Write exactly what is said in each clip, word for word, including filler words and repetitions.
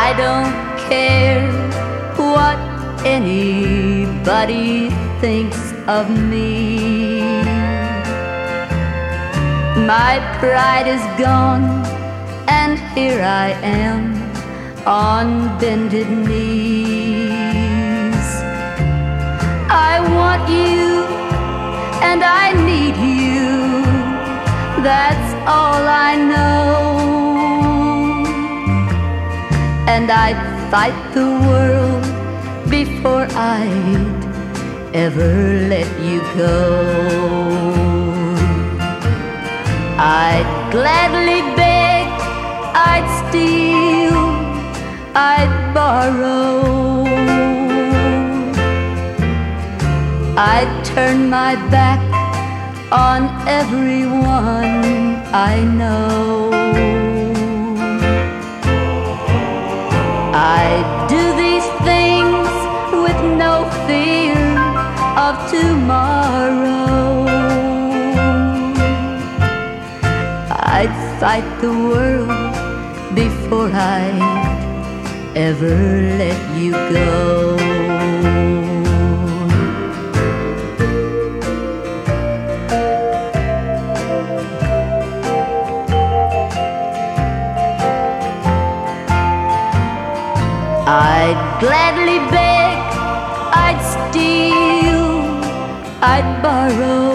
I don't care what anybody thinks of me. My pride is gone, and here I am on bended knees. I want you, and I need you. That's all I know. And I'd fight the world before I'd ever let you go. I'd gladly beg, I'd steal, I'd borrow. I'd turn my back on everyone I know. I'd do these things with no fear of tomorrow. I'd fight the world before I'd ever let you go. I'd gladly beg, I'd steal, I'd borrow.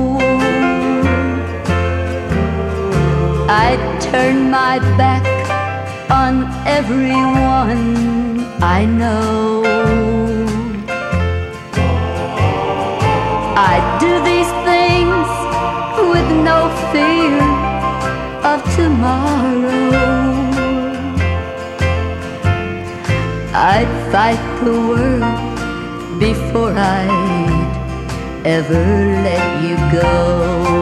I'd turn my back on everyone I know. I'd do these things with no fear of tomorrow. I'd fight the world before I'd ever let you go.